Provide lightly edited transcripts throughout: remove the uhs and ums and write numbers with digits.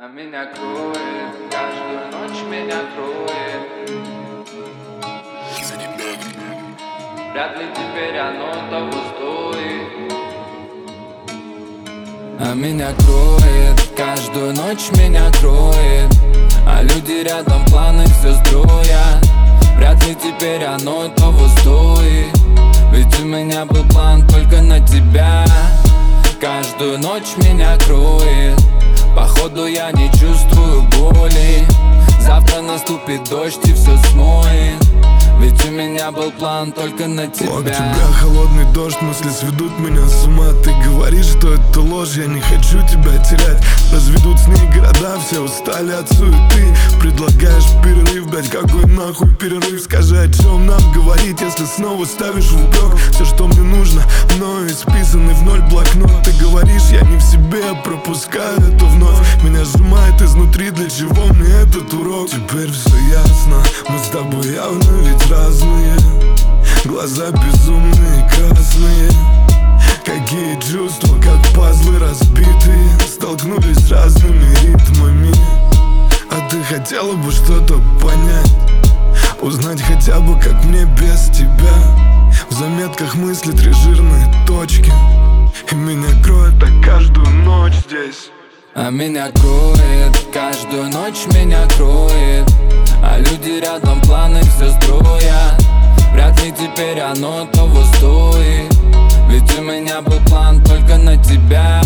А меня кроет, каждую ночь меня кроет. Вряд ли теперь оно того стоит. А меня кроет, каждую ночь меня кроет. А люди рядом планы все строят. Вряд ли теперь оно того стоит. Ведь у меня был план только на тебя. Каждую ночь меня кроет. Походу я не чувствую боли. Завтра наступит дождь и все смоет. Ведь у меня был план только на тебя. От тебя холодный дождь, мысли сведут меня с ума. Ты говоришь, что это ложь, я не хочу тебя терять. Разведут с ней города, все устали от суеты. Предлагаешь перерыв, блять, какой нахуй перерыв? Скажи, о чем нам говорить, если снова ставишь в упрек все, что мне нужно, мною исписанный в ноль блокнот. Ты говоришь, я не в себе, я пропускаю это вновь. Меня сжимает изнутри, для чего мне этот урок? Теперь все ясно, мы с тобой явно ведь разные. Глаза безумные, красные. Какие чувства, как пазлы разбитые, столкнулись с разными ритмами. А ты хотела бы что-то понять, узнать хотя бы, как мне без тебя. В заметках мысли 3 жирные точки. И меня кроет так каждую ночь здесь. А меня кроет, каждую ночь меня кроет. А люди рядом планы все строят. Вряд ли теперь оно того стоит. Ведь у меня был план только на тебя.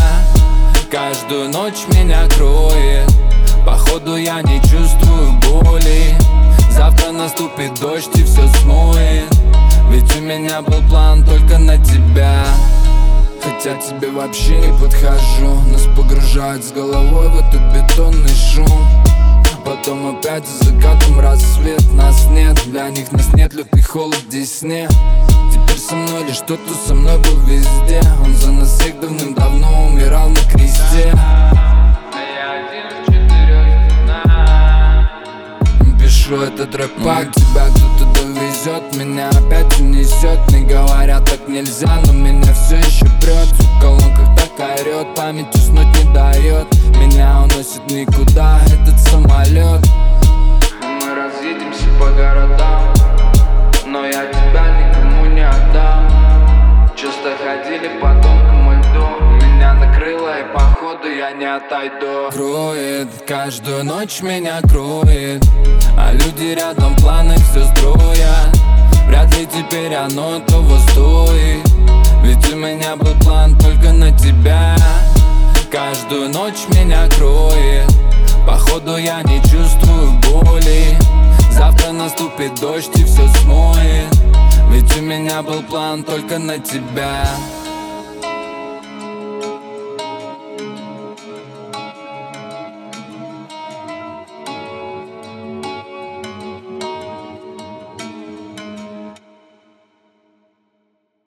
Каждую ночь меня кроет. Походу я не чувствую боли. Завтра наступит дождь и все смоет. Ведь у меня был план только на тебя. Хотя тебе вообще не подхожу. Нас погружают с головой в этот бетонный шум. Потом опять за закатом рассвет. Нас нет, для них нас нет, лютый холод в Десне. Теперь со мной лишь тот, кто со мной был везде. Он за нас всех давным-давно умирал на кресте. Пишу этот рэп, как тебя кто-то довезет. Меня опять унесет. Мне говорят, так нельзя, но меня все еще прет. В колонках так орет, память уснуть не дает. Меня уносит никуда этот самолет. Мы разъедемся по городам, но я тебя никому не отдам. Часто ходили по тонкому льду. Меня накрыло и походу я не отойду. Кроет, каждую ночь меня кроет. А люди рядом планы все строят. Вряд ли теперь оно того стоит. Ведь у меня был план только на тебя. Каждую ночь меня кроет. Походу я не чувствую боли. Завтра наступит дождь и все смоет. Ведь у меня был план только на тебя.